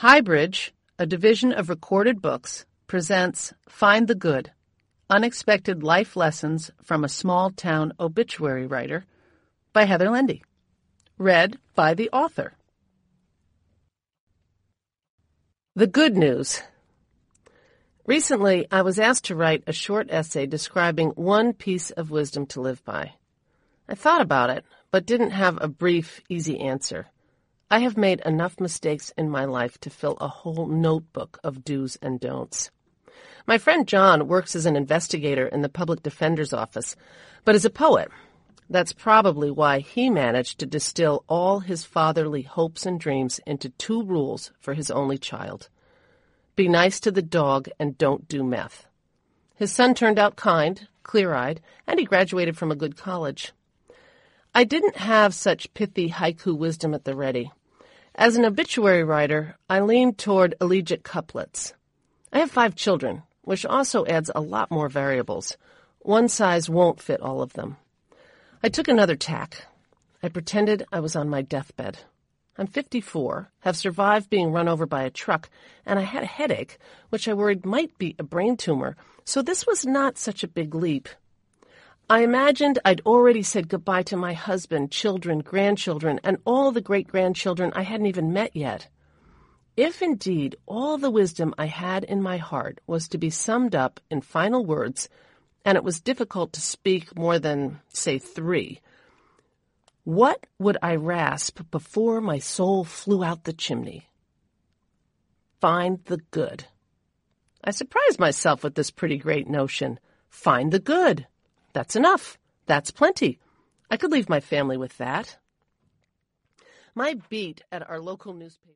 Highbridge, a division of Recorded Books, presents Find the Good, Unexpected Life Lessons from a Small-Town Obituary Writer by Heather Lendy. Read by the author. The Good News. Recently, I was asked to write a short essay describing one piece of wisdom to live by. I thought about it, but didn't have a brief, easy answer. I have made enough mistakes in my life to fill a whole notebook of do's and don'ts. My friend John works as an investigator in the public defender's office, but is a poet. That's probably why he managed to distill all his fatherly hopes and dreams into 2 rules for his only child. Be nice to the dog and don't do meth. His son turned out kind, clear-eyed, and he graduated from a good college. I didn't have such pithy haiku wisdom at the ready. As an obituary writer, I leaned toward elegiac couplets. I have 5 children, which also adds a lot more variables. One size won't fit all of them. I took another tack. I pretended I was on my deathbed. I'm 54, have survived being run over by a truck, and I had a headache, which I worried might be a brain tumor, so this was not such a big leap. I imagined I'd already said goodbye to my husband, children, grandchildren, and all the great-grandchildren I hadn't even met yet. If indeed all the wisdom I had in my heart was to be summed up in final words, and it was difficult to speak more than, say, 3, what would I rasp before my soul flew out the chimney? Find the good. I surprised myself with this pretty great notion. Find the good. That's enough. That's plenty. I could leave my family with that. My beat at our local newspaper